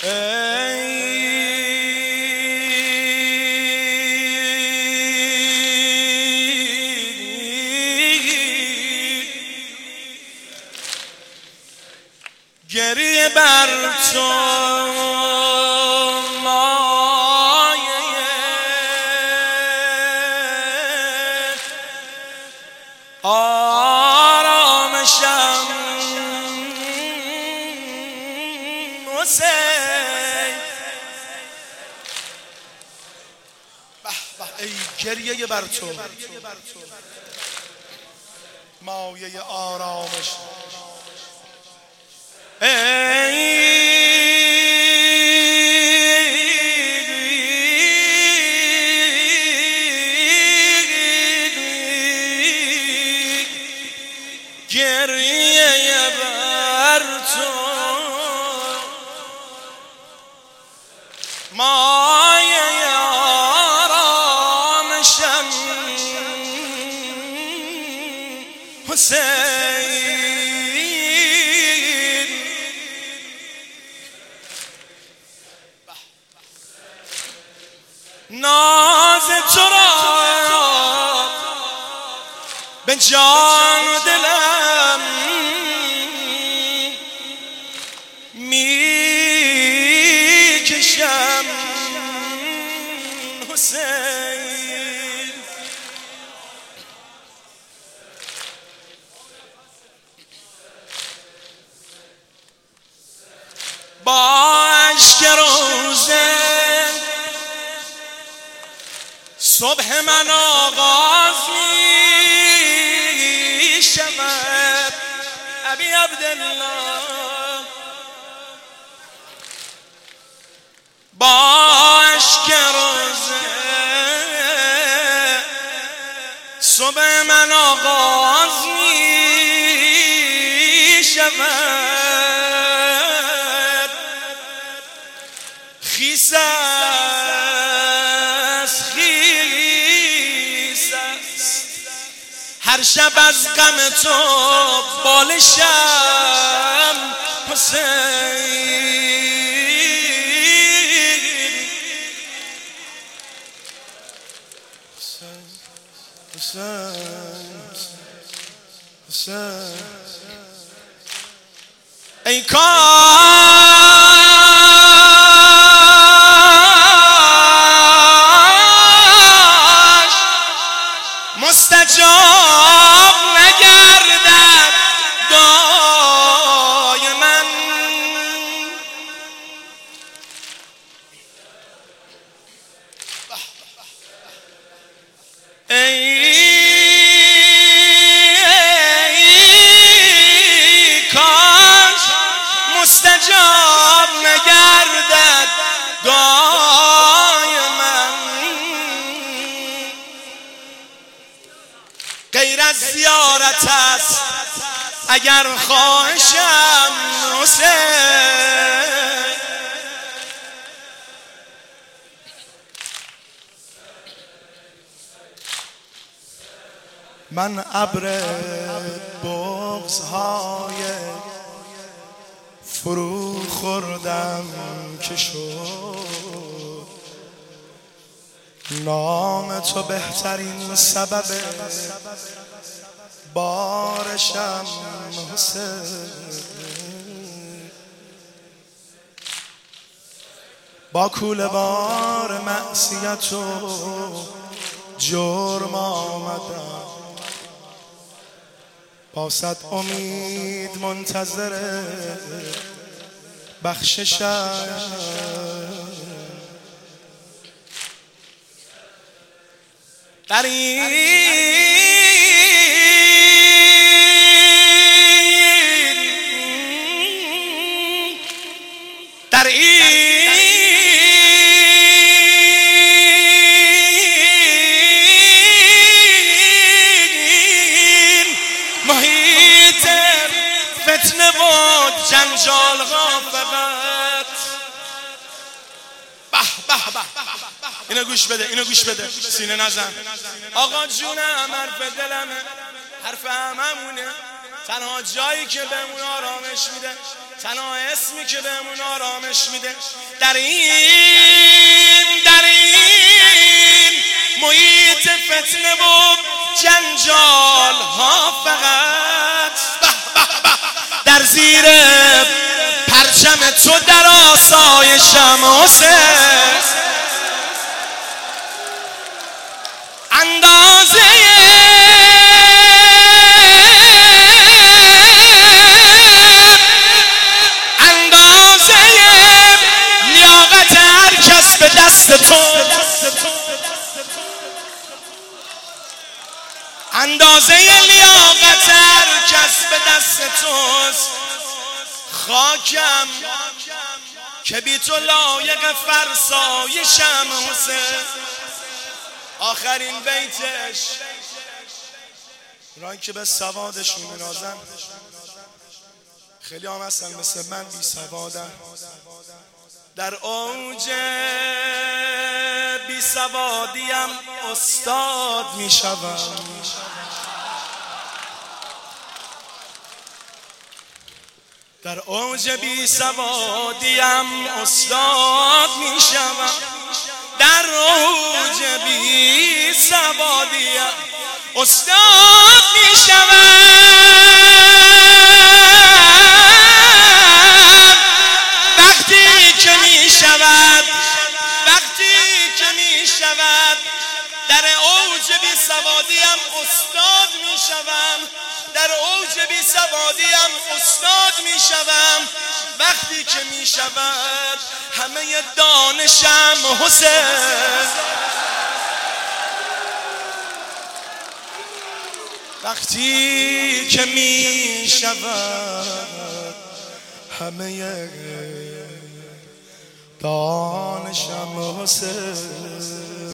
گریه بر تو مایه آرامشم حسین. ای گریه بر تو مایه آرامش، گریه بر تو مایه آرامشم حسین. ناز تو را به جان و دلم میکشم حسین. با اشک روزه صبح من آغاز می شود ابی عبدالله. با اشک روزه صبح من آغاز می شود. خیس هر شب از غم تو بالشم حسین. ای کاش مستجاب نگردد دعای من. ای کاش مستجاب نگردد دعای من. غیر از زیارت است اگر خواهشم حسین. من ابر بغض‌های فرو خوردم که شد نام تو بهترین سبب بارشم حسین. با کوله بار معصیت و جرم آمدم، با صد امید منتظر بخششم. در این محیط فتنه و جنجال غافلت. اینو گوش بده، اینو گوش بده، سینه نزن. آقا جونم حرف دلمه، حرف هممونه. تنها جایی که بهمون آرامش میده، تنها اسمی که بهمون آرامش میده در این محیط فتنه و جنجال ها، فقط در زیر پرچم تو در آسایشم حسین. اندازه لیاقت هر کس به دست تو، اندازه لیاقت هر کس به دست توست. خاکم که بی تو لایق فرسایشم حسین. آخرین بیتش اونایی که به سوادش می‌نازن، خیلی هم هستن مثل من بی سوادن، در اوج بی سوادیم استاد میشوم. در اوج بی سوادیم استاد میشوم، در اوج بی سوادیم استاد میشوم. وقتی که میشود در اوج بی سوادیم استاد میشوم، در اوج بی سوادیم استاد میشوم. وقتی که میشود همه دانشم حسین. وقتی که میشود همه دانشم حسین.